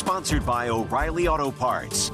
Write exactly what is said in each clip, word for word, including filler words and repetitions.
Sponsored by O'Reilly Auto Parts.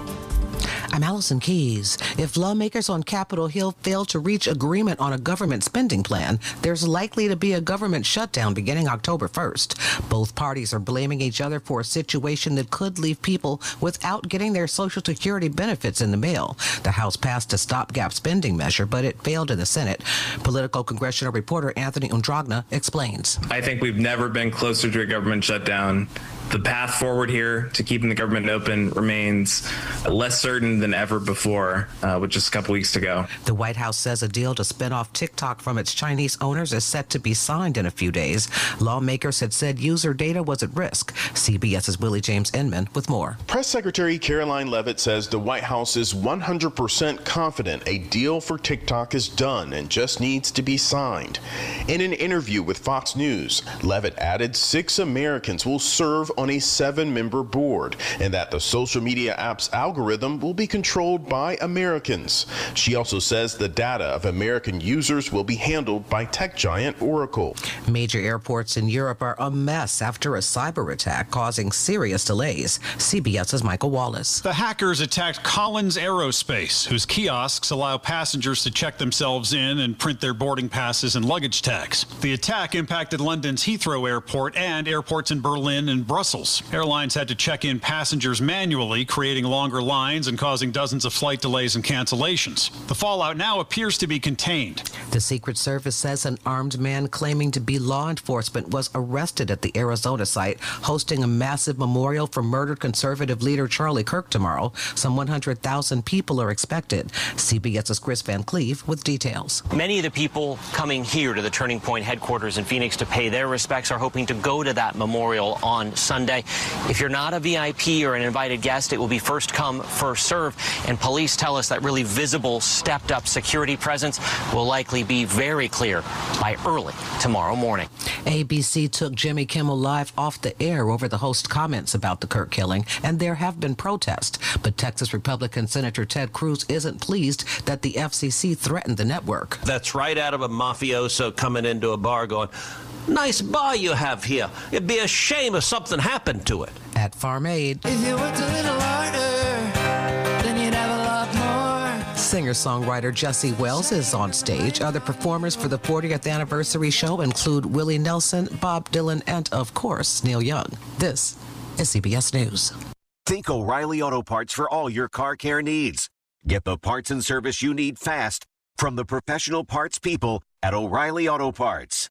I'm Allison Keyes. If lawmakers on Capitol Hill fail to reach agreement on a government spending plan, there's likely to be a government shutdown beginning October first. Both parties are blaming each other for a situation that could leave people without getting their Social Security benefits in the mail. The House passed a stopgap spending measure, but it failed in the Senate. Political congressional reporter Anthony Undragna explains. I think we've never been closer to a government shutdown. The path forward here to keeping the government open remains less certain than ever before, uh, with just a couple weeks to go. The White House says a deal to spin off TikTok from its Chinese owners is set to be signed in a few days. Lawmakers had said user data was at risk. CBS's Willie James Inman with more. Press Secretary Caroline Leavitt says the White House is one hundred percent confident a deal for TikTok is done and just needs to be signed. In an interview with Fox News, Leavitt added six Americans will serve on a seven-member board and that the social media app's algorithm will be controlled by Americans. She also says the data of American users will be handled by tech giant Oracle. Major airports in Europe are a mess after a cyber attack causing serious delays. CBS's Michael Wallace. The hackers attacked Collins Aerospace, whose kiosks allow passengers to check themselves in and print their boarding passes and luggage tags. The attack impacted London's Heathrow Airport and airports in Berlin and Brussels. Airlines had to check in passengers manually, creating longer lines and causing dozens of flight delays and cancellations. The fallout now appears to be contained. The Secret Service says an armed man claiming to be law enforcement was arrested at the Arizona site, hosting a massive memorial for murdered conservative leader Charlie Kirk tomorrow. Some one hundred thousand people are expected. CBS's Chris Van Cleve with details. Many of the people coming here to the Turning Point headquarters in Phoenix to pay their respects are hoping to go to that memorial on Sunday. If you're not a V I P or an invited guest, it will be first come, first serve. And police tell us that really visible, stepped up security presence will likely be very clear by early tomorrow morning. A B C took Jimmy Kimmel Live off the air over the host's comments about the Kirk killing, and there have been protests. But Texas Republican Senator Ted Cruz isn't pleased that the F C C threatened the network. That's right out of a mafioso coming into a bar going, "Nice bar you have here. It'd be a shame if something happened to it." At Farm Aid, if you worked a little harder, then you'd have a lot more. Singer-songwriter Jesse Wells is on stage. Other performers for the fortieth anniversary show include Willie Nelson, Bob Dylan, and, of course, Neil Young. This is C B S News. Think O'Reilly Auto Parts for all your car care needs. Get the parts and service you need fast from the professional parts people at O'Reilly Auto Parts.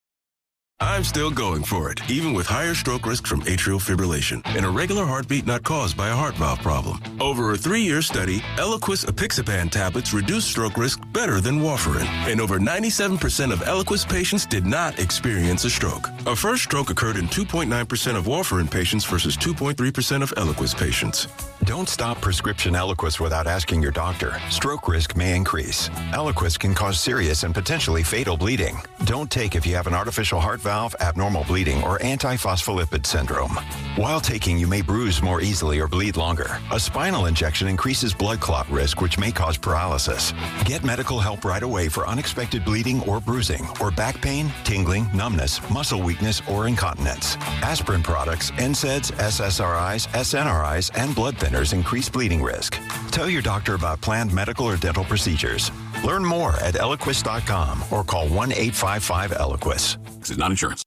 I'm still going for it, even with higher stroke risk from atrial fibrillation, an irregular heartbeat not caused by a heart valve problem. Over a three-year study, Eliquis apixaban tablets reduced stroke risk better than warfarin, and over ninety-seven percent of Eliquis patients did not experience a stroke. A first stroke occurred in two point nine percent of warfarin patients versus two point three percent of Eliquis patients. Don't stop prescription Eliquis without asking your doctor. Stroke risk may increase. Eliquis can cause serious and potentially fatal bleeding. Don't take if you have an artificial heart valve, abnormal bleeding, or antiphospholipid syndrome. While taking, you may bruise more easily or bleed longer. A spinal injection increases blood clot risk, which may cause paralysis. Get medical help right away for unexpected bleeding or bruising, or back pain, tingling, numbness, muscle weakness, or incontinence. Aspirin products, N SAIDs, S S R Is, S N R Is, and blood thinners increase bleeding risk. Tell your doctor about planned medical or dental procedures. Learn more at Eliquis dot com or call one eight five five Eliquis. This is not insurance.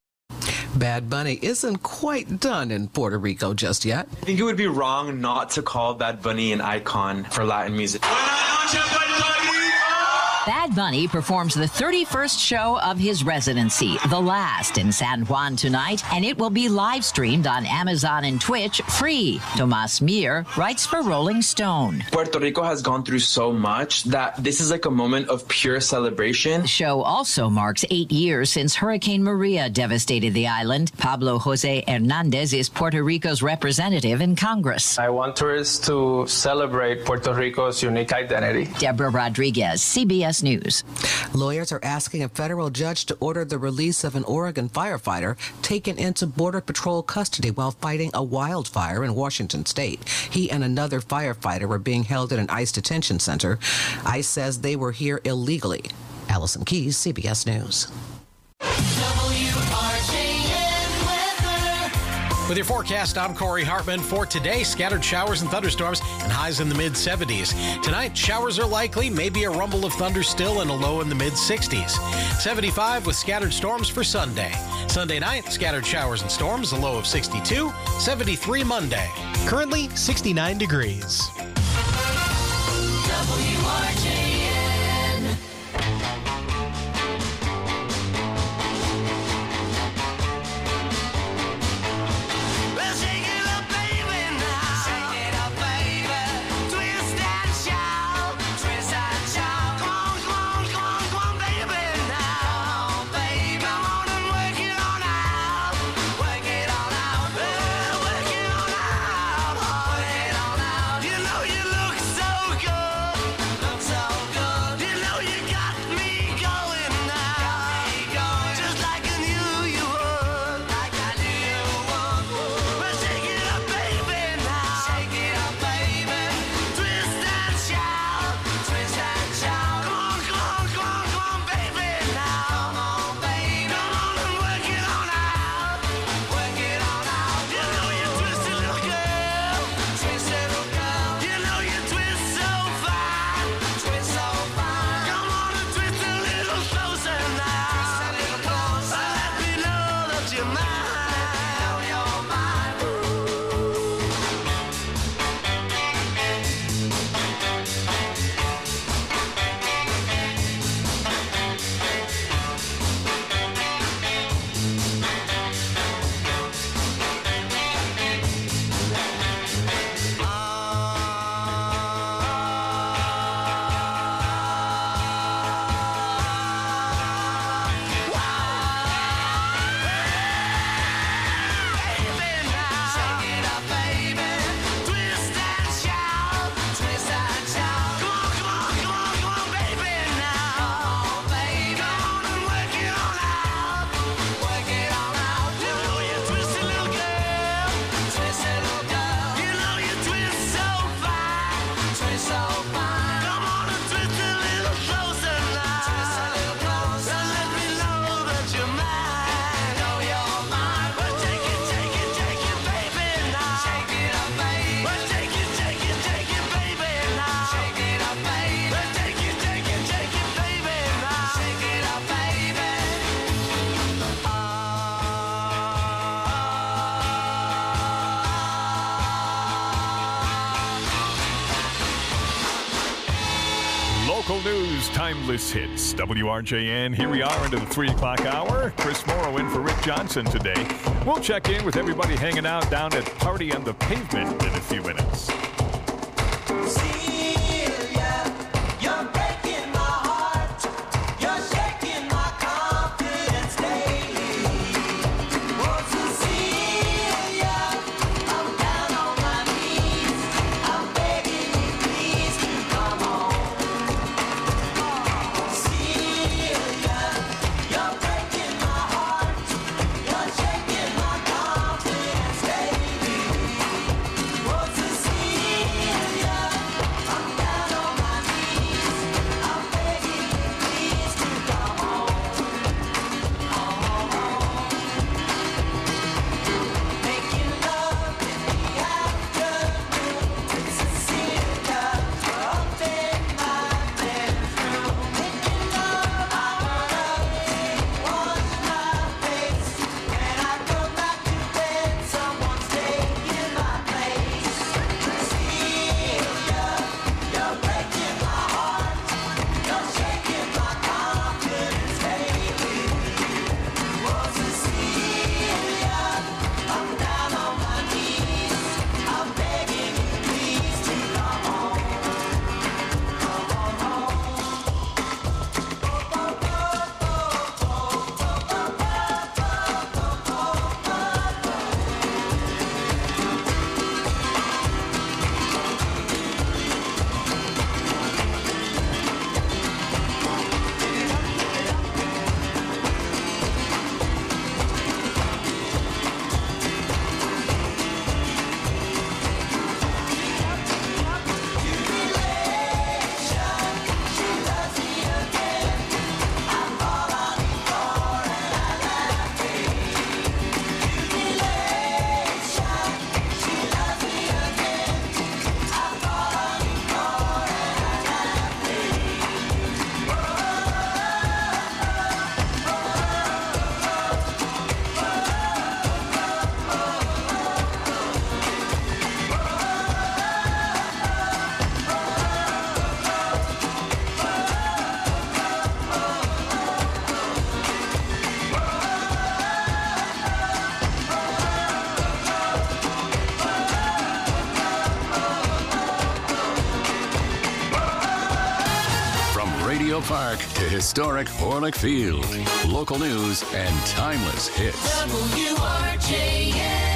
Bad Bunny isn't quite done in Puerto Rico just yet. I think it would be wrong not to call Bad Bunny an icon for Latin music. Bad Bunny performs the thirty-first show of his residency, The Last, in San Juan tonight, and it will be live streamed on Amazon and Twitch free. Tomas Mir writes for Rolling Stone. Puerto Rico has gone through so much that this is like a moment of pure celebration. The show also marks eight years since Hurricane Maria devastated the island. Pablo Jose Hernandez is Puerto Rico's representative in Congress. I want tourists to celebrate Puerto Rico's unique identity. Deborah Rodriguez, C B S News. Lawyers are asking a federal judge to order the release of an Oregon firefighter taken into Border Patrol custody while fighting a wildfire in Washington state. He and another firefighter were being held at an ICE detention center. ICE says they were here illegally. Allison Keyes, C B S News. W R J N weather. With your forecast, I'm Corey Hartman. For today, scattered showers and thunderstorms and highs in the mid seventies. Tonight, showers are likely, maybe a rumble of thunder still and a low in the mid sixties. seventy-five with scattered storms for Sunday. Sunday night, scattered showers and storms, a low of sixty-two. seventy-three Monday. Currently sixty-nine degrees. W R J N. Local news, timeless hits. W R J N, here we are into the three o'clock hour. Chris Morrow in for Rick Johnson today. We'll check in with everybody hanging out down at Party on the Pavement in a few minutes. Roscoe Park to historic Orlick Field. Local news and timeless hits. W R J N.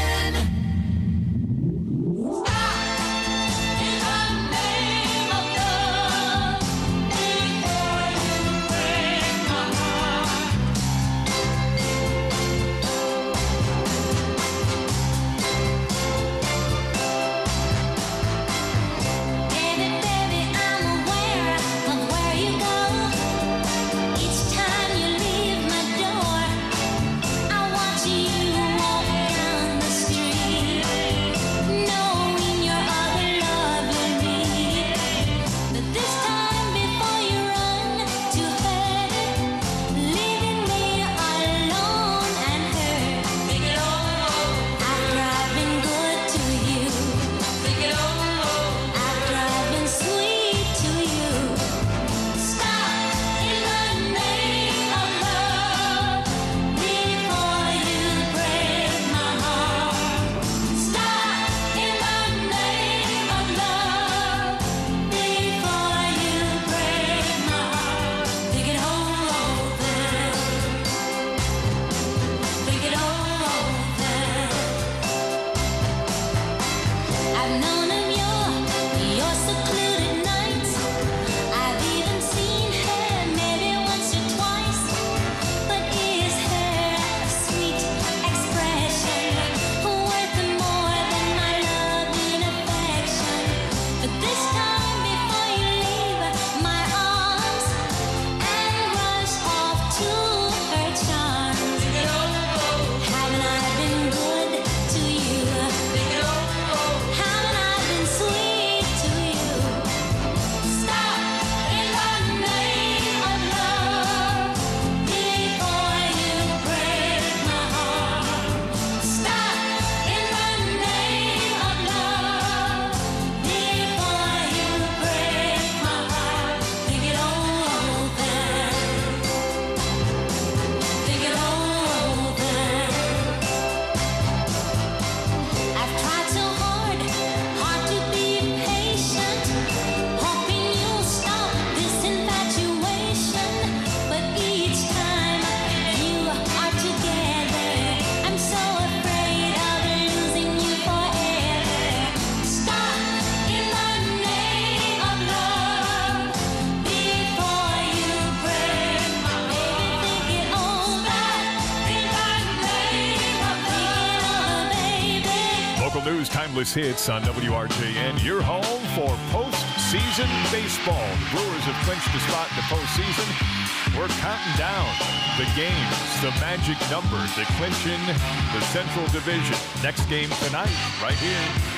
News, timeless hits on W R J N. Your home for postseason baseball. The Brewers have clinched a spot in the postseason. We're counting down the games, the magic number to clinch in the Central Division. Next game tonight, right here.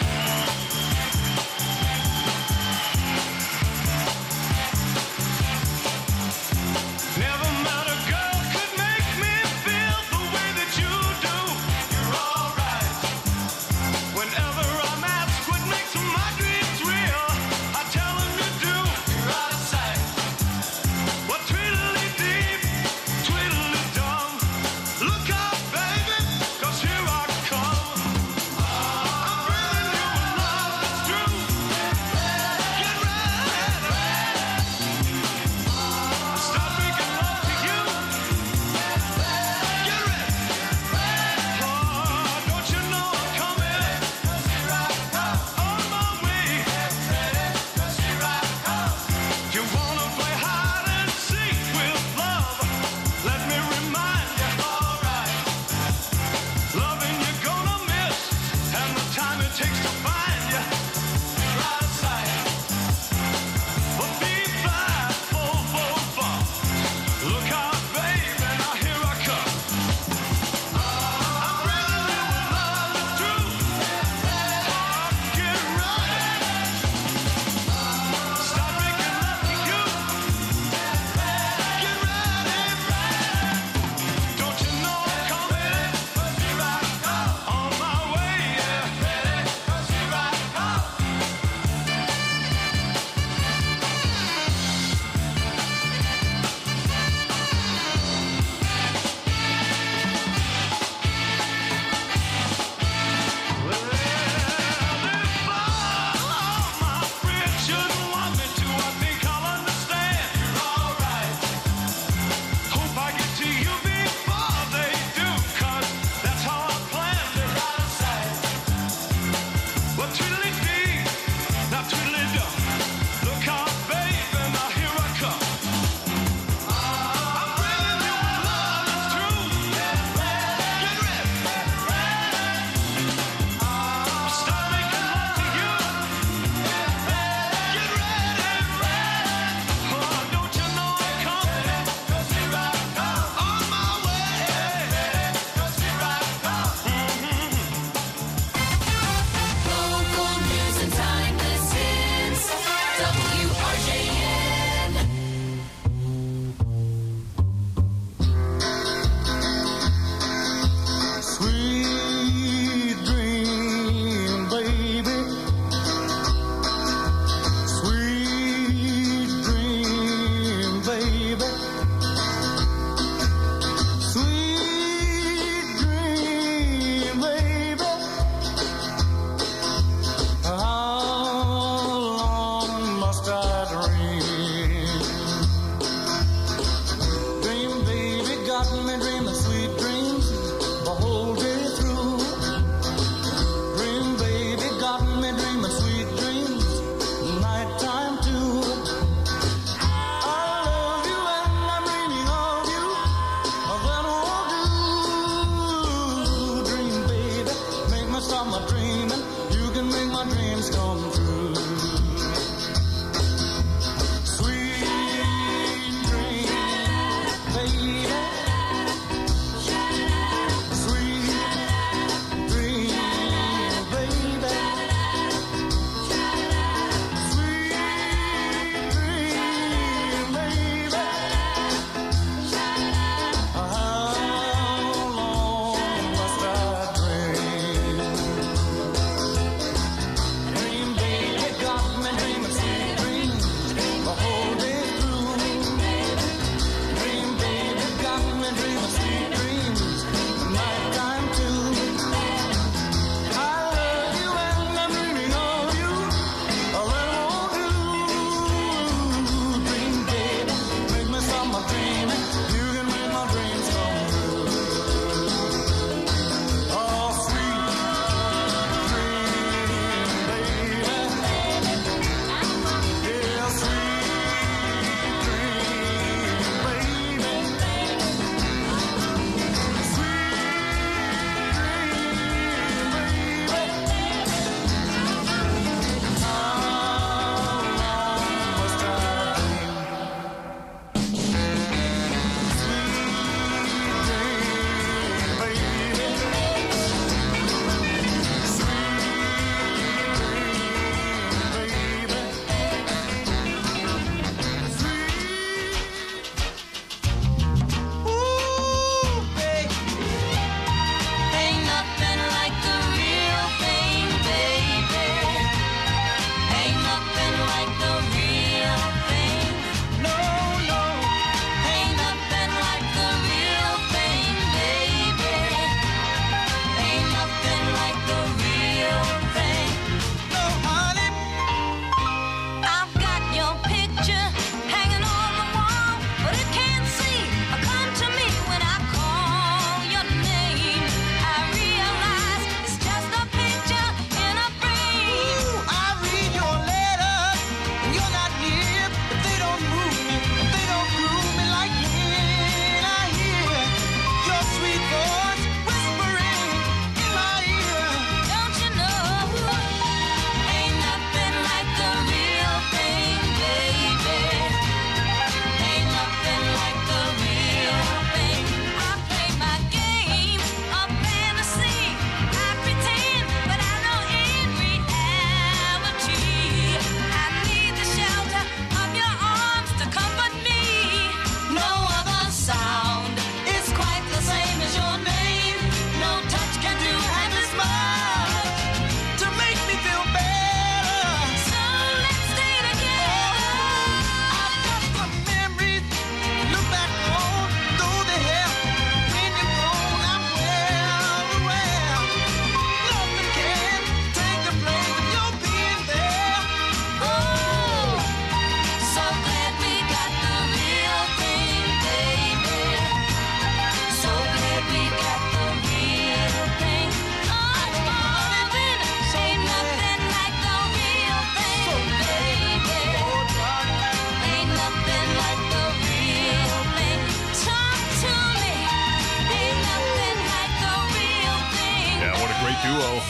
Look out, baby, 'cause here I come. I'm breathing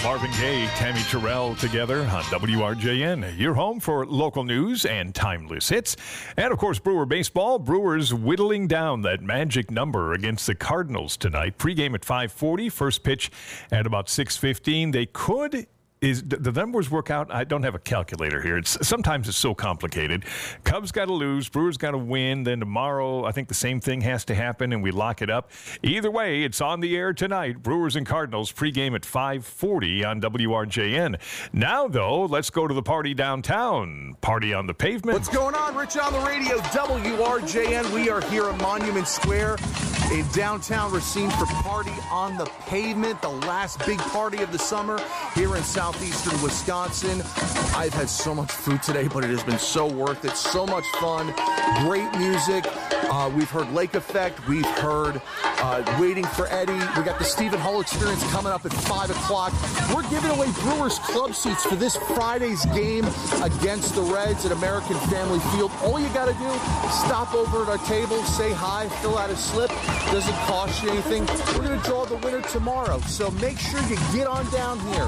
Marvin Gaye, Tammy Terrell together on W R J N. Your home for local news and timeless hits. And, of course, Brewer baseball. Brewers whittling down that magic number against the Cardinals tonight. Pre-game at five forty, first pitch at about six fifteen. They could... Is the numbers work out? I don't have a calculator here. It's sometimes it's so complicated. Cubs got to lose, Brewers got to win. Then tomorrow, I think the same thing has to happen, and we lock it up. Either way, it's on the air tonight. Brewers and Cardinals pregame at five forty on W R J N. Now, though, let's go to the party downtown. Party on the pavement. What's going on? Rich on the radio, W R J N. We are here at Monument Square in downtown Racine for Party on the Pavement, the last big party of the summer here in South. Southeastern Wisconsin. I've had so much food today, but it has been so worth it. So much fun. Great music. Uh, we've heard Lake Effect. We've heard uh, Waiting for Eddie. We got the Stephen Hull Experience coming up at five o'clock. We're giving away Brewers Club seats for this Friday's game against the Reds at American Family Field. All you got to do, stop over at our table, say hi, fill out a slip. Doesn't cost you anything. We're going to draw the winner tomorrow, so make sure you get on down here.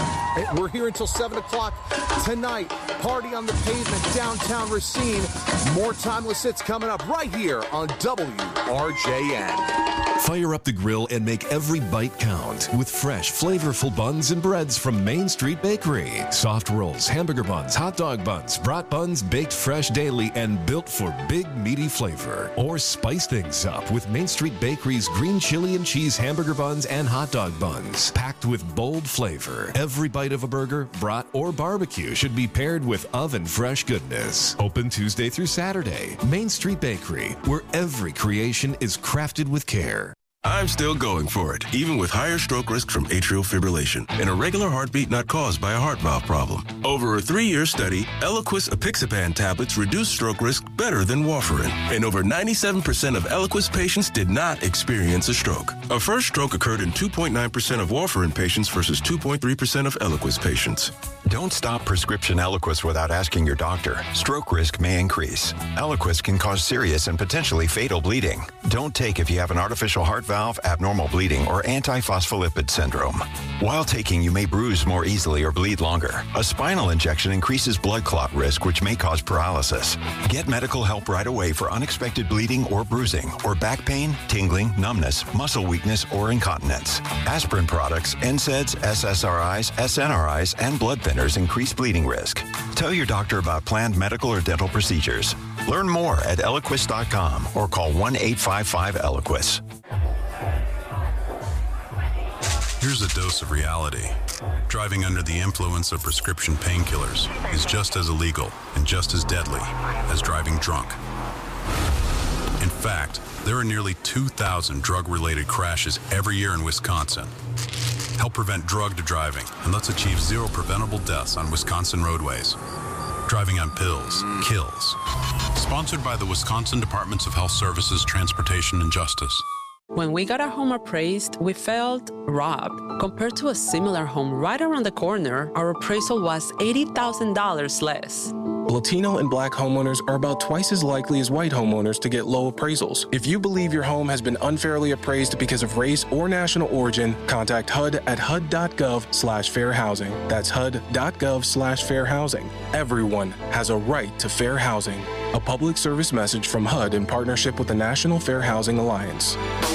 We're here until seven o'clock tonight. Party on the Pavement, downtown Racine. More timeless hits coming up right here on W R J N. Fire up the grill and make every bite count with fresh, flavorful buns and breads from Main Street Bakery. Soft rolls, hamburger buns, hot dog buns, brat buns baked fresh daily and built for big, meaty flavor. Or spice things up with Main Street Bakery's green chili and cheese hamburger buns and hot dog buns. Packed with bold flavor. Every bite of a burger, brat, or barbecue should be paired with oven-fresh goodness. Open Tuesday through Saturday. Main Street Bakery, where every creation is crafted with care. I'm still going for it, even with higher stroke risk from atrial fibrillation, an irregular heartbeat not caused by a heart valve problem. Over a three-year study, Eliquis apixaban tablets reduced stroke risk better than warfarin, and over ninety-seven percent of Eliquis patients did not experience a stroke. A first stroke occurred in two point nine percent of warfarin patients versus two point three percent of Eliquis patients. Don't stop prescription Eliquis without asking your doctor. Stroke risk may increase. Eliquis can cause serious and potentially fatal bleeding. Don't take if you have an artificial heart valve, abnormal bleeding, or antiphospholipid syndrome. While taking, you may bruise more easily or bleed longer. A spinal injection increases blood clot risk, which may cause paralysis. Get medical help right away for unexpected bleeding or bruising, or back pain, tingling, numbness, muscle weakness, or incontinence. Aspirin products, N SAIDs, S S R Is, S N R Is, and blood thinners increase bleeding risk. Tell your doctor about planned medical or dental procedures. Learn more at Eliquis dot com or call one eight five five Eliquis. Here's a dose of reality. Driving under the influence of prescription painkillers is just as illegal and just as deadly as driving drunk. In fact, there are nearly two thousand drug-related crashes every year in Wisconsin. Help prevent drugged driving, and let's achieve zero preventable deaths on Wisconsin roadways. Driving on pills kills. Sponsored by the Wisconsin Departments of Health Services, Transportation, and Justice. When we got our home appraised, we felt robbed. Compared to a similar home right around the corner, our appraisal was eighty thousand dollars less. Latino and Black homeowners are about twice as likely as white homeowners to get low appraisals. If you believe your home has been unfairly appraised because of race or national origin, contact H U D at H U D dot gov slash fair housing. That's H U D dot gov slash fair housing. Everyone has a right to fair housing. A public service message from H U D in partnership with the National Fair Housing Alliance.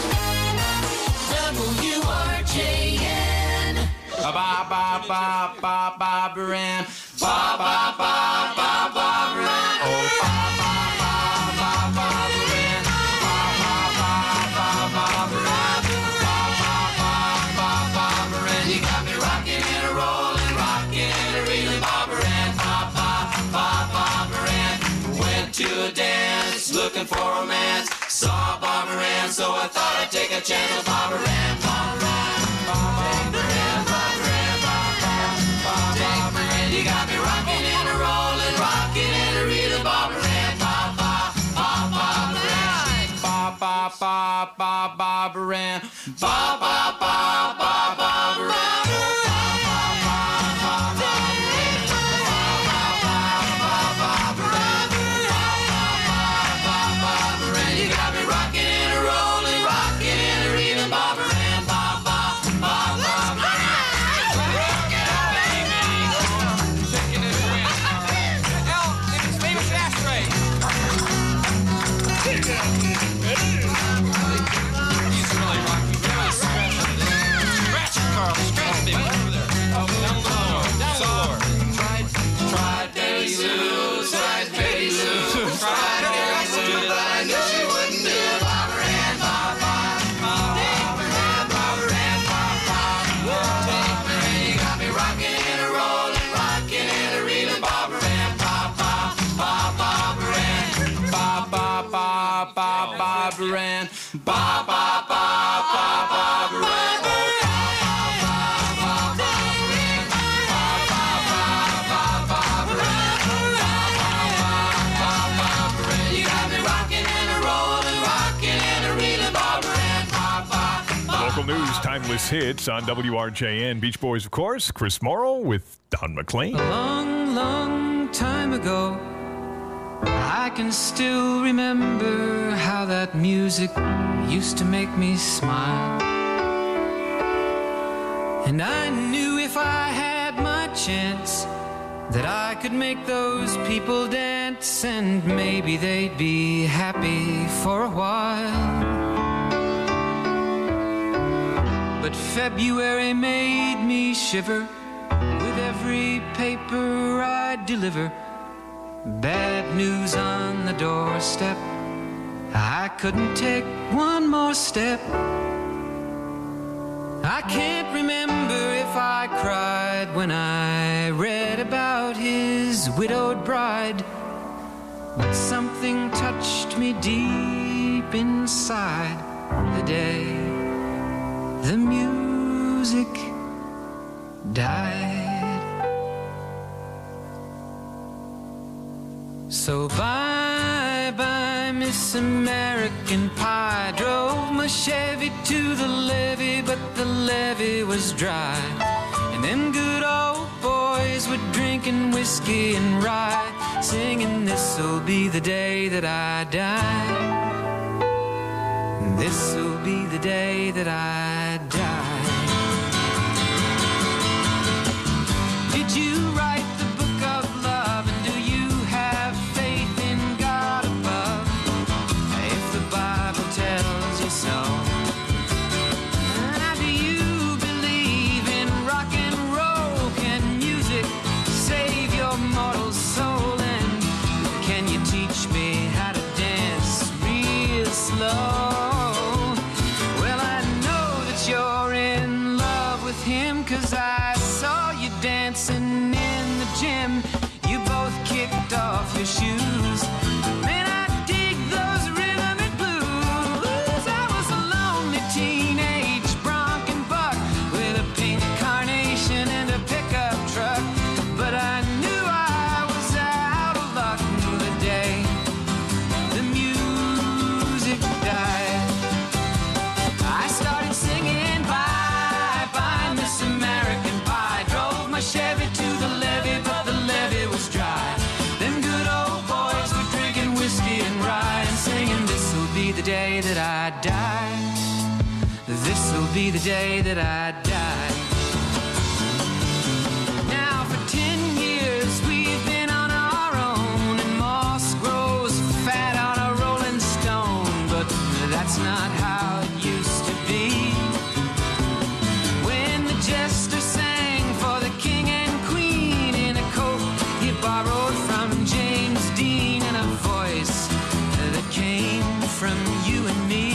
W R J N. Ba ba ba ba ba ba Baran. Ba ba ba ba ba Baran. Oh ba ba ba ba ba Baran. Ba ba ba ba ba Baran. Ba ba ba ba ba Baran. You got me rocking and a rolling, rocking and a reeling, ba Baran. Ba ba ba ba Baran. Went to a dance, looking for romance. Saw Bob Moran, so I thought I'd take a chance with Bob Moran. Bob Moran, Bob Moran, Bob Moran, Bob Moran. You got me rocking and a rolling, rocking and a reeling. Bob Moran, Bob Bob Bob Bob Moran, Bob Bob Bob Bob Bob Moran, Bob Bob Bob Bob Bob Moran. Timeless Hits on W R J N. Beach Boys, of course. Chris Morrow with Don McLean. A long, long time ago, I can still remember how that music used to make me smile. And I knew if I had my chance that I could make those people dance, and maybe they'd be happy for a while. But February made me shiver with every paper I deliver. Bad news on the doorstep, I couldn't take one more step. I can't remember if I cried when I read about his widowed bride, but something touched me deep inside the day the music died. So bye bye Miss American Pie. Drove my Chevy to the levee, but the levee was dry. And them good old boys were drinking whiskey and rye, singing this'll be the day that I die. This'll be the day that I die. Did you write the book of love, and do you have faith in God above? If the Bible tells you so. Now, do you believe in rock and roll? Can music save your mortal soul? And can you teach me how to dance real slow? Him, 'cause I saw you dancing in the gym. You both kicked off your shoes. Man, I dig those rhythm and blues. I was a lonely teenage bronc and buck with a pink carnation and a pickup truck, but I knew I was out of luck the day the music died. I started singing by American Pie. Drove my Chevy to the levee, but the levee was dry. Them good old boys were drinking whiskey and rye and singing this'll be the day that I die. This'll be the day that I die. Now for ten years we've been on our own, and moss grows fat on a rolling stone, but that's not how it used to be. Jester sang for the king and queen in a coat he borrowed from James Dean, and a voice that came from you and me.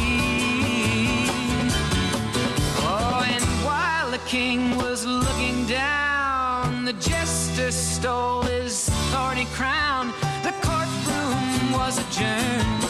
Oh, and while the king was looking down, the jester stole his thorny crown. The courtroom was adjourned.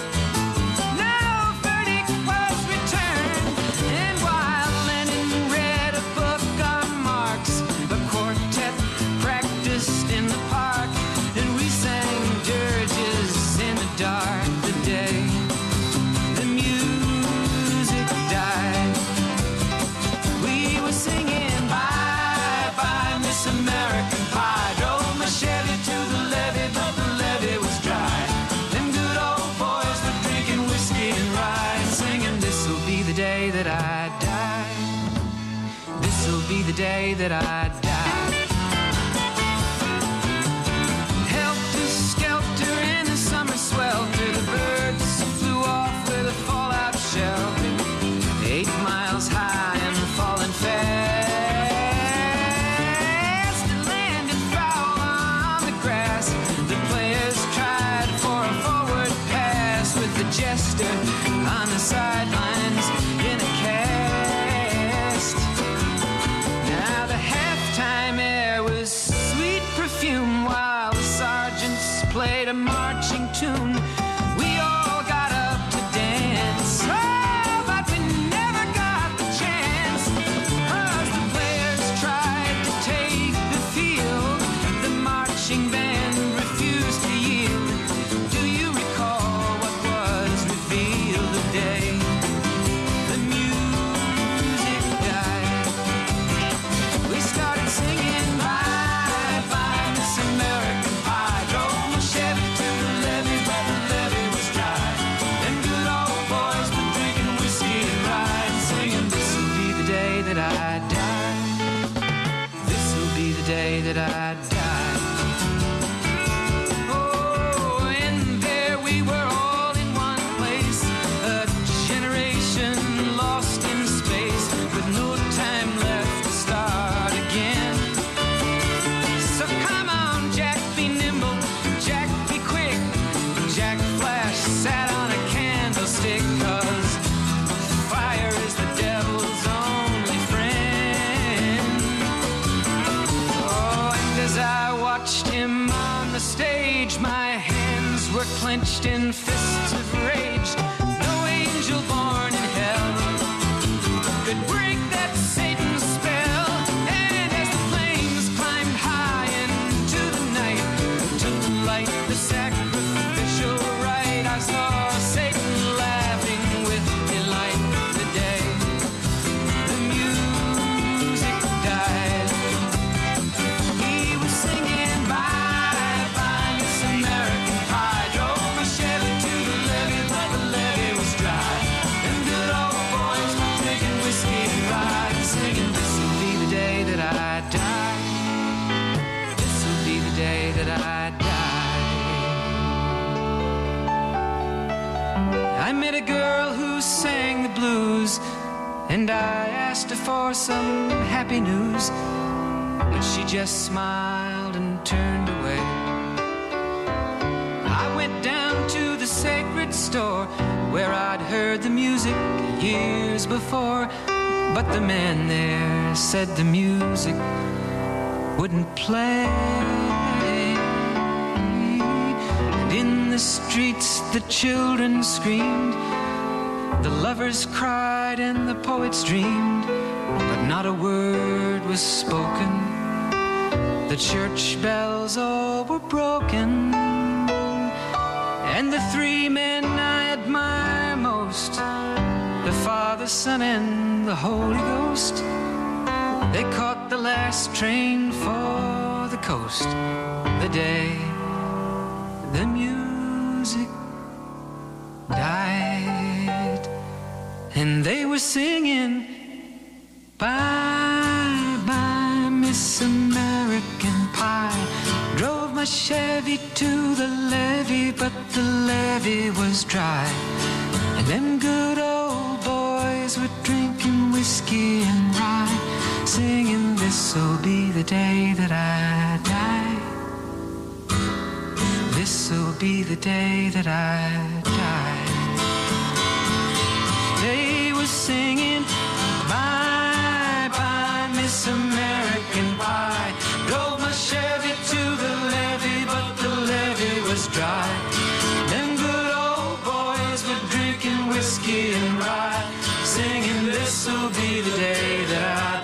In the park, and we sang dirges in the dark the day the music died. We were singing bye bye Miss American Pie. Drove my Chevy to the levee, but the levee was dry. Them good old boys were drinking whiskey and rye and singing this'll be the day that I die. This'll be the day that I die. Swelter, the birds flew off with a fallout shelter, eight miles high and falling fast. It landed foul on the grass. The players tried for a forward pass with the jester on the sidelines in a cast. Now the halftime air was sweet perfume while the sergeants played a marching tune. We all got up to dance, oh, but we never got the chance, 'cause the players tried to take the field. The marching band refused to yield. Do you recall what was revealed the day the music died? that I died. Oh, and there we were all in one place, a generation lost in space with no time left to start again. So come on, Jack, be nimble, Jack, be quick. Jack Flash sat on a candlestick, 'cause fire is the devil's only friend. Oh, and as I watched him on the stage, my hands were clenched in fists of rage. No angel born in hell could break that Satan's spell. And as the flames climbed high into the night to light the sacrificial rite, I saw Satan laughing with delight. The day the music died, he was singing bye bye Miss American Pie. Drove my Chevy to the levee, but the levee was dry. Them good old boys were drinking whiskey and rye, singing, this'll be the day that I die. This'll be the day that I die. I met a girl who sang the blues, and I asked her for some happy news, but she just smiled and turned away. I went down to the sacred store where I'd heard the music years before, but the man there said the music wouldn't play. And in the streets the children screamed, the lovers cried and the poets dreamed, but not a word was spoken. The church bells all were broken, and the three men I admire most, the Father, Son, and the Holy Ghost, they caught the last train for the coast. The day the music died, and they were singing bye bye Miss American Pie. Drove my Chevy to the levee, but the levee was dry. And them good old boys were drinking whiskey and rye, singing, this'll be the day that I die. This'll be the day that I die. They were singing bye bye Miss American Pie. Drove my Chevy to the levee, but the levee was dry. Them good old boys were drinking whiskey and rye, singing, this'll be the day that I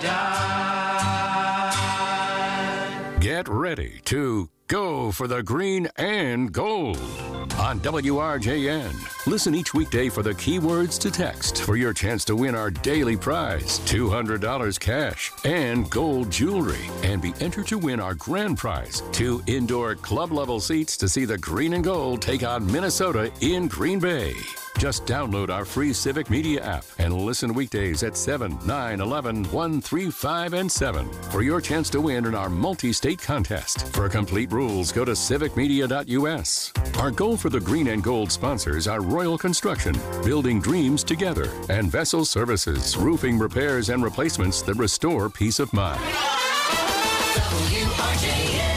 die. Get ready to go for the green and gold on W R J N. Listen each weekday for the keywords to text for your chance to win our daily prize, two hundred dollars cash and gold jewelry, and be entered to win our grand prize, two indoor club-level seats to see the green and gold take on Minnesota in Green Bay. Just download our free Civic Media app and listen weekdays at seven, nine, eleven, one, three, five, and seven for your chance to win in our multi-state contest. For complete rules, go to civic media dot U S. Our goal for the green and gold sponsors are Royal Construction, building dreams together, and Vessel Services, roofing repairs and replacements that restore peace of mind. W R J N.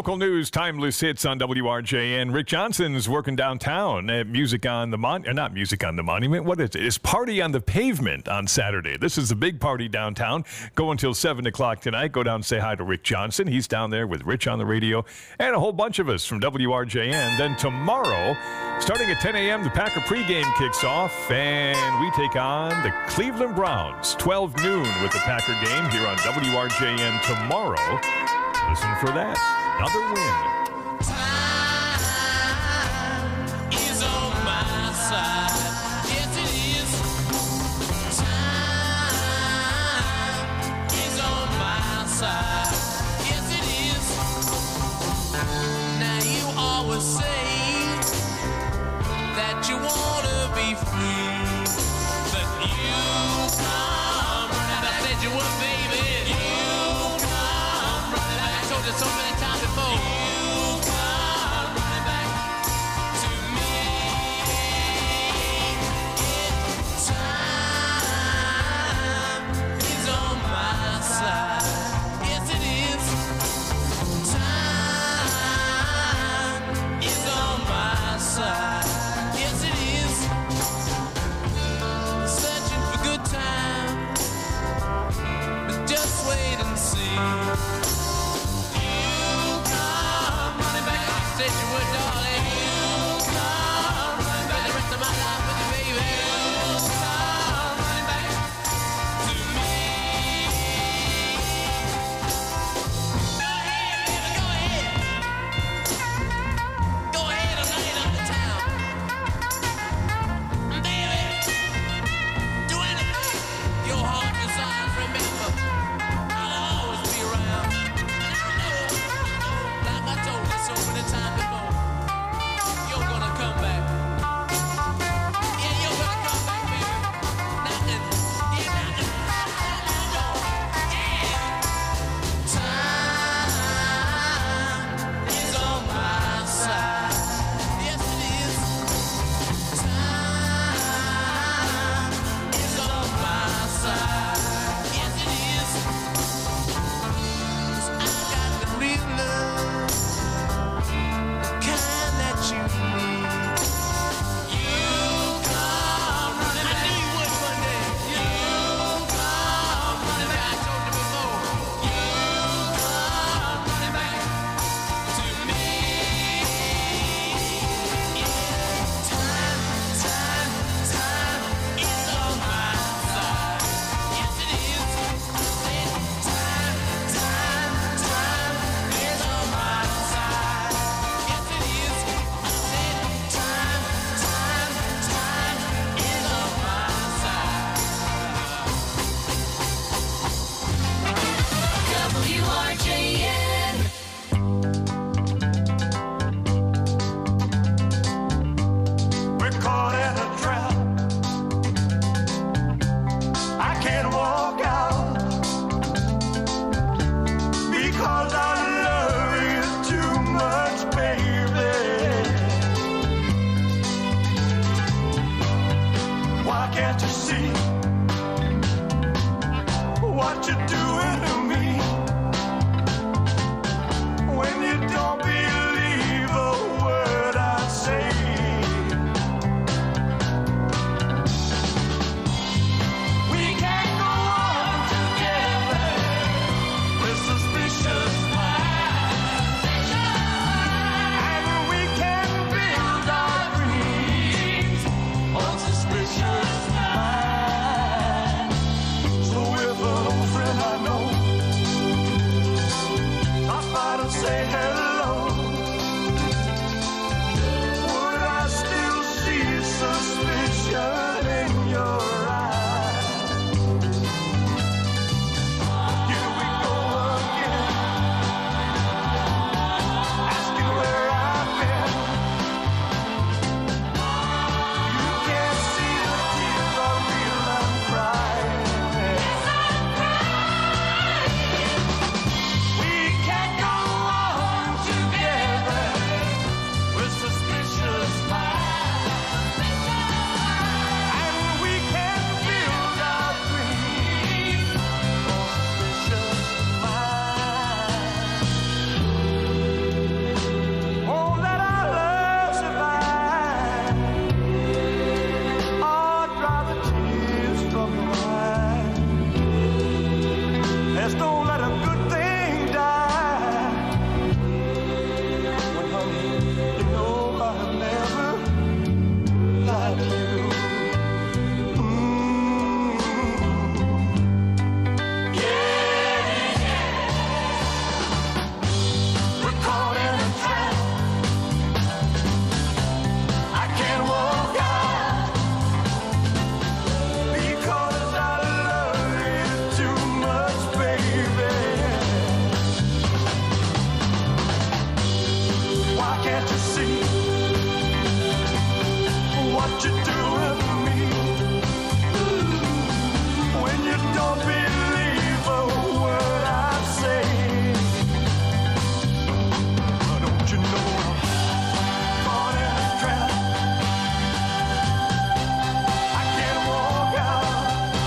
Local news, timeless hits on W R J N. Rick Johnson's working downtown at Music on the Mon, or not Music on the Monument. What is it? It's Party on the Pavement on Saturday. This is the big party downtown. Go until seven o'clock tonight. Go down and say hi to Rick Johnson. He's down there with Rich on the radio and a whole bunch of us from W R J N. Then tomorrow, starting at ten a.m., the Packer pregame kicks off, and we take on the Cleveland Browns. twelve noon with the Packer game here on W R J N tomorrow. Listen for that. Another win. Time is on my side. Yes, it is. Time is on my side. Yes, it is. Now you always say that you wanna be free, but you come running. I said you would, baby. You come running. I told you so many times before. You come running back to me. Time is on my side. Yes, it is. Time is on my side. Yes, it is. Searching for good time, but just wait and see. You come running back. I said you would, darling. You come running back. The rest of my life with you, baby. You come running back to me. Go ahead, baby, go ahead. Go ahead and light up the town. Baby, do anything your heart desires. Remember, I'll always be around. Like I told you so many times before, you're gonna come back. Yeah, you're gonna come back, baby. Knocking, yeah, knocking on my door. Yeah. Time is on my side. Yes, it is. Time is on my side. Yes, it is. 'Cause I got the real love, the kind that you need. You come running back. I knew you would one day. You come running back. I told you before. You come running back to me. Time, time, time is on my side. Yes, it is. Time, time, time is on my side. Yes, it is. Time, time, time is on my side. W R J N. We're caught in a trap. I can't walk out because our love is too much, baby. Why can't you see what you're doing to me when you don't believe a word I say? We can't go on together with suspicious minds, and we can build our dreams on suspicious minds. what you're doing for me. When you don't believe a word I say, don't you know I'm caught in a trap? I can't walk out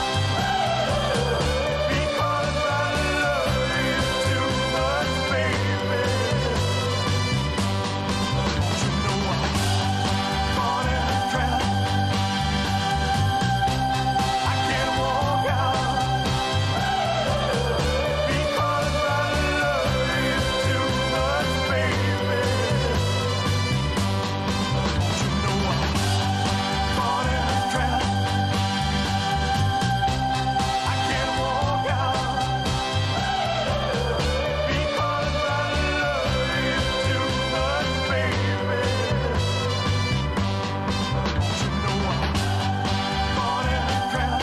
because I love you too much, baby. Don't you know I'm caught in a trap? I can't walk out because I love you too much, baby. Don't you know I'm caught in a trap? I can't walk out because I love you too much, baby. Don't you know I'm caught in a trap?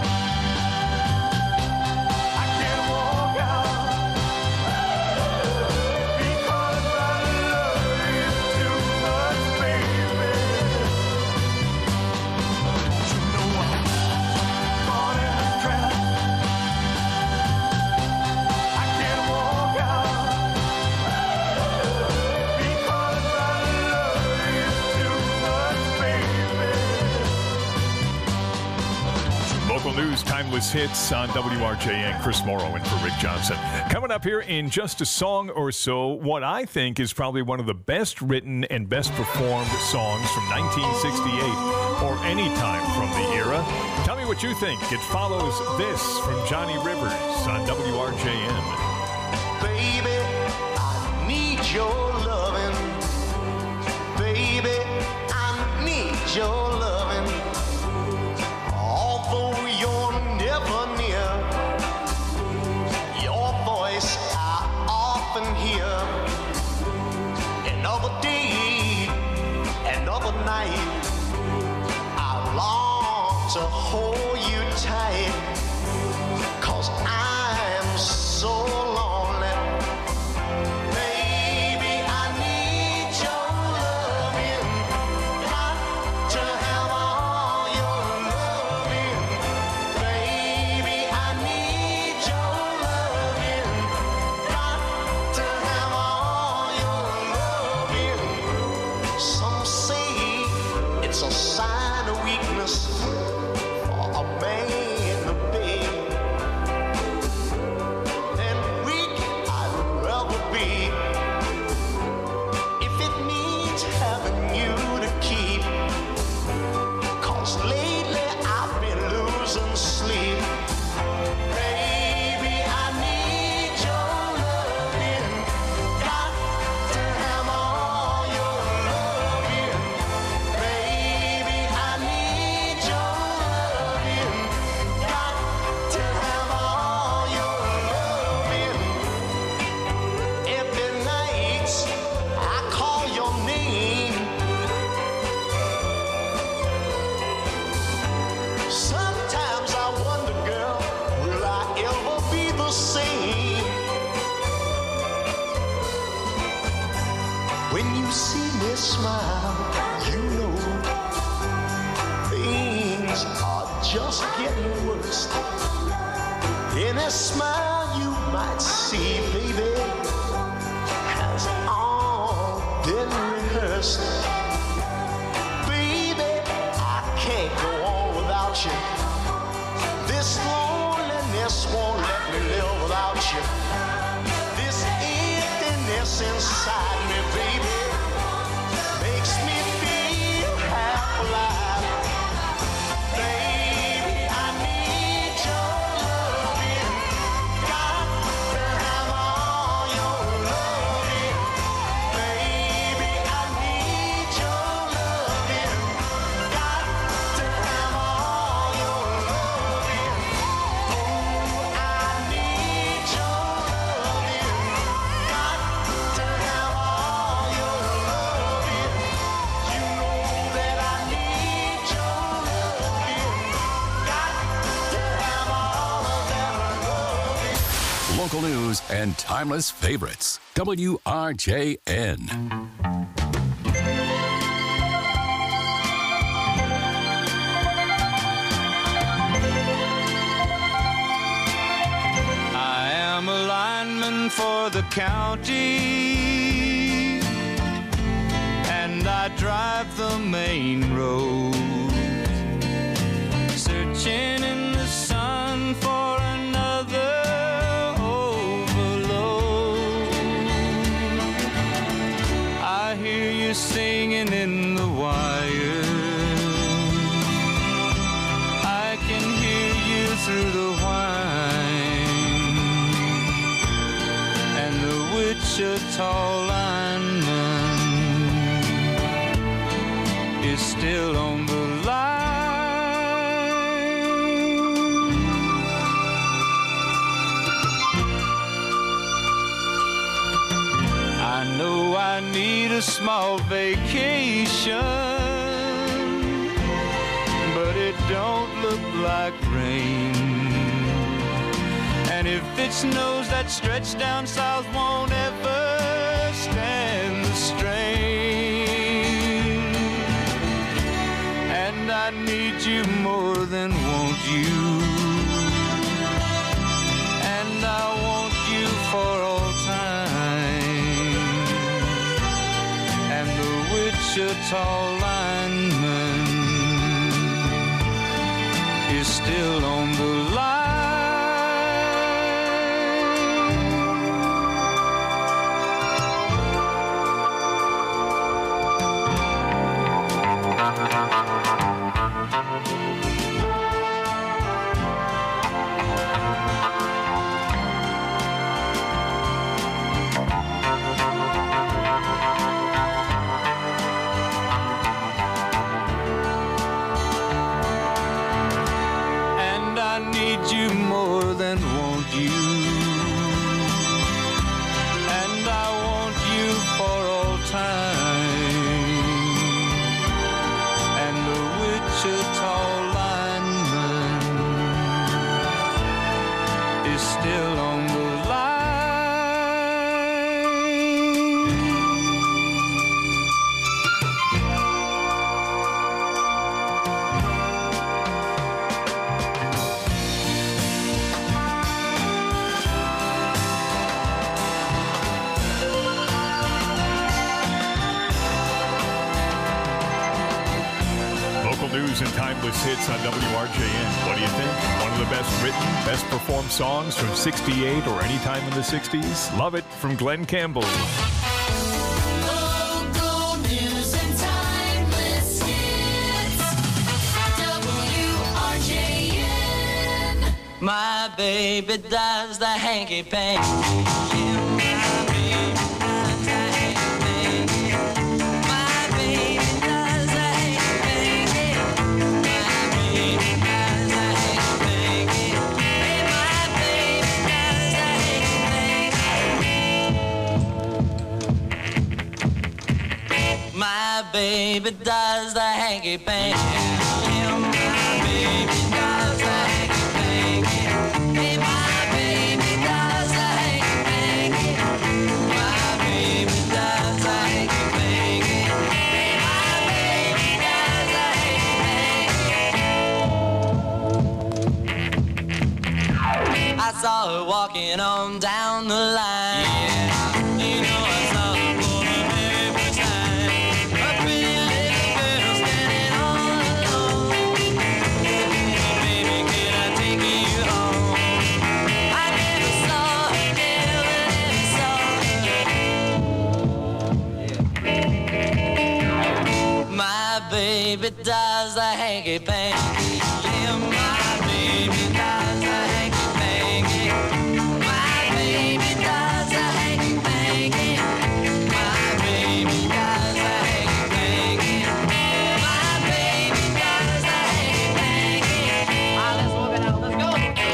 I can't walk out because I love you too much, baby. Don't you know I'm caught in a trap? I can't walk out because I love you too much, baby. Local news, timeless hits on W R J N. Chris Morrow in for Rick Johnson. Coming up here in just a song or so, what I think is probably one of the best written and best performed songs from nineteen sixty-eight or any time from the era. Tell me what you think. It follows this from Johnny Rivers on W R J N. Baby, I need your loving. Baby, I need your loving. Although you're never near, your voice I often hear. Another day, another night, I long to hold you tight, 'cause I'm so lonely. Baby, I need your loving. Got to have all your loving. Baby, I need your loving. Got to have all your loving. Some say it's a sign of weakness for a man to beg. And weak I'd rather be if it means having you to keep. 'Cause lately I've been losing sleep. Baby, I need your loving. Got to have all your loving. Baby, I need your loving. Got to have all your loving. Every night I call your name. Sometimes I wonder, girl, will I ever be the same? When you see me smile, you know things are just getting worse. Any smile you might see, baby, has all been rehearsed. Baby, I can't go on without you. This loneliness won't let me live without you. This emptiness inside me, baby, makes me feel half alive. Baby, I need your loving. Got to have all your loving. Baby, I need your loving. Got to have all your loving. Oh, I need your loving. Got to have all your loving. You know that I need your loving. Got to have all of that loving. Local news and timeless favorites. W R J N. county, and I drive the main road, searching in the sun for another overload. I hear you singing in the wire, I can hear you through the whine, and the Wichita lineman is still on the I know I need a small vacation, but it don't look like rain. And if it snows, that stretch down south won't ever stand the strain. And I need you more than want you, and I want you for all time. And the Wichita lineman is still on the line. You more than want you, and I want you for all time. And the Wichita lineman is still on the News and timeless hits on W R J N. What do you think? One of the best written, best performed songs from sixty-eight or any time in the sixties? Love it from Glenn Campbell. Local news and timeless hits. W R J N. My baby does the hanky panky. My baby does the hanky panky. Yeah, my baby does the hanky panky. Hey, my baby does the hanky panky. My baby does the hanky panky. Hey, my baby does the hanky panky. I saw her walking on down the line. Yeah, you know I saw her for the very first time. Baby does the hanky panky. Yeah, my baby does the hanky panky. My baby does the hanky panky. My baby does the hanky panky. My baby does the hanky panky. All right, let's walk it out. Let's go.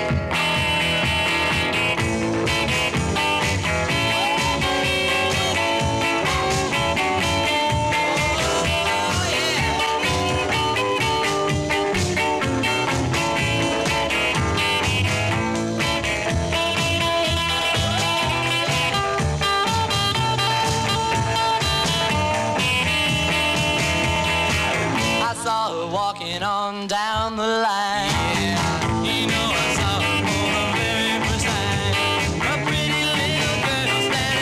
Walking on down the line. Yeah, you know I saw her for the very first time. A pretty little girl standing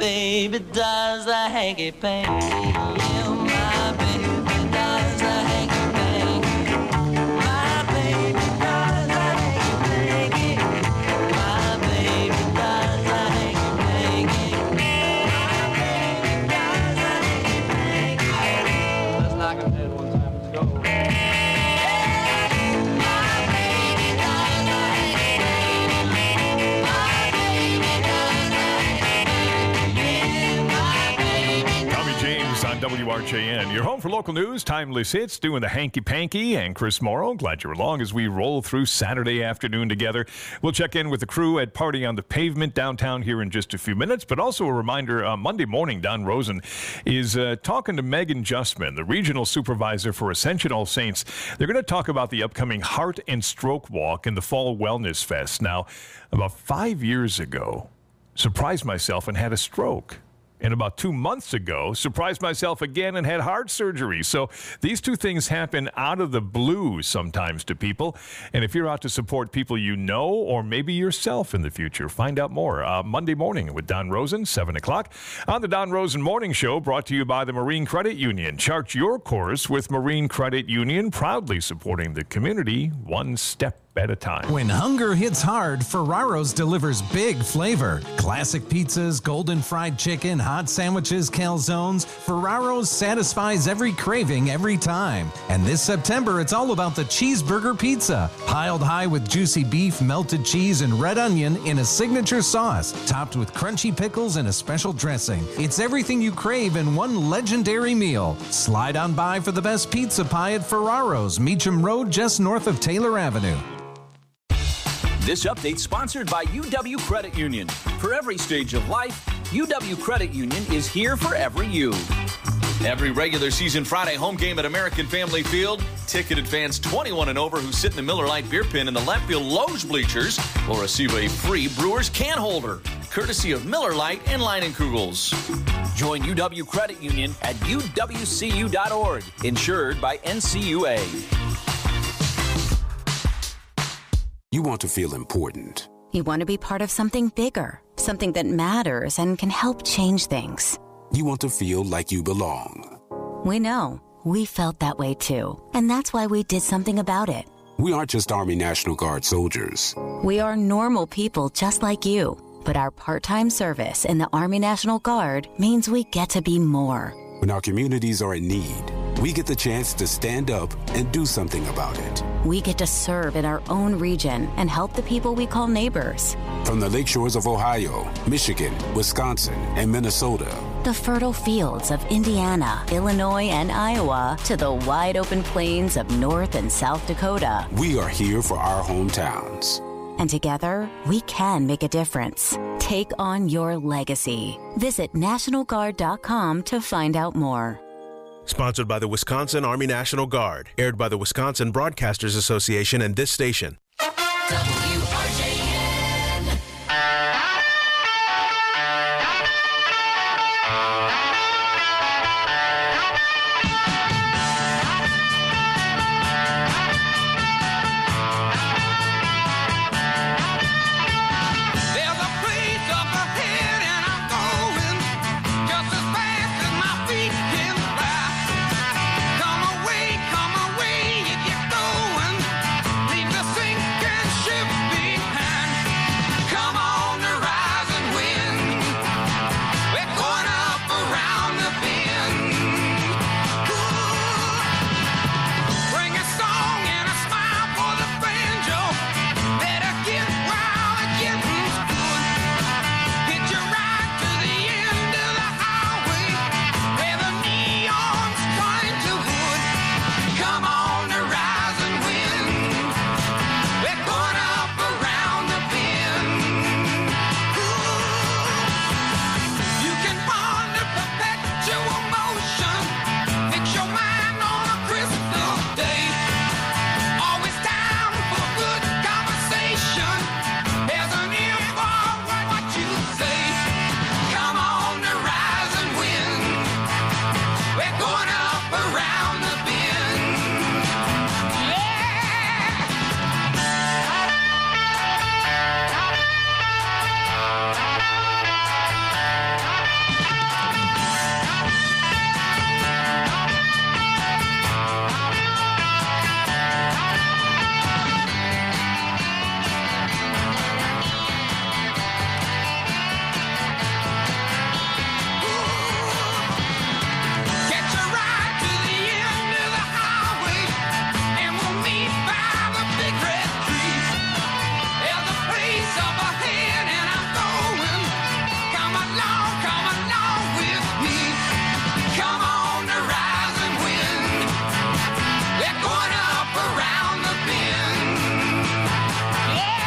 baby does the hanky-panky. Yeah, my baby does the hanky-panky. My baby does the hanky-panky. My baby does the hanky-panky. My baby does the hanky-panky. Let's knock him dead one time. Let's go. W R J N. You're home for local news, timeless hits, doing the hanky-panky, and Chris Morrow. Glad you're along as we roll through Saturday afternoon together. We'll check in with the crew at Party on the Pavement downtown here in just a few minutes, but also a reminder, uh, Monday morning, Don Rosen is uh, talking to Megan Justman, the regional supervisor for Ascension All Saints. They're going to talk about the upcoming Heart and Stroke Walk and the Fall Wellness Fest. Now, about five years ago, surprised myself and had a stroke. And about two months ago, surprised myself again and had heart surgery. So these two things happen out of the blue sometimes to people. And if you're out to support people you know or maybe yourself in the future, find out more. Uh, Monday morning with Don Rosen, seven o'clock. On the Don Rosen Morning Show, brought to you by the Marine Credit Union. Chart your course with Marine Credit Union, proudly supporting the community one step at a time. When hunger hits hard, Ferraro's delivers big flavor. Classic pizzas, golden fried chicken, hot sandwiches, calzones. Ferraro's satisfies every craving every time. And this September, it's all about the cheeseburger pizza. Piled high with juicy beef, melted cheese, and red onion in a signature sauce, topped with crunchy pickles and a special dressing. It's everything you crave in one legendary meal. Slide on by for the best pizza pie at Ferraro's, Meacham Road, just north of Taylor Avenue. This update sponsored by U W Credit Union. For every stage of life, U W Credit Union is here for every you. Every regular season Friday home game at American Family Field, ticketed fans twenty-one and over who sit in the Miller Lite beer pen in the left field loge bleachers will receive a free Brewers can holder, courtesy of Miller Lite and Leinenkugels. Join U W Credit Union at U W C U dot org, insured by N C U A. You want to feel important. You want to be part of something bigger, something that matters and can help change things. You want to feel like you belong. We know. We felt that way too. And that's why we did something about it. We aren't just Army National Guard soldiers. We are normal people just like you. But our part-time service in the Army National Guard means we get to be more. When our communities are in need, we get the chance to stand up and do something about it. We get to serve in our own region and help the people we call neighbors. From the lake shores of Ohio, Michigan, Wisconsin, and Minnesota, the fertile fields of Indiana, Illinois, and Iowa, to the wide open plains of North and South Dakota, we are here for our hometowns. And together, we can make a difference. Take on your legacy. Visit National Guard dot com to find out more. Sponsored by the Wisconsin Army National Guard. Aired by the Wisconsin Broadcasters Association and this station. W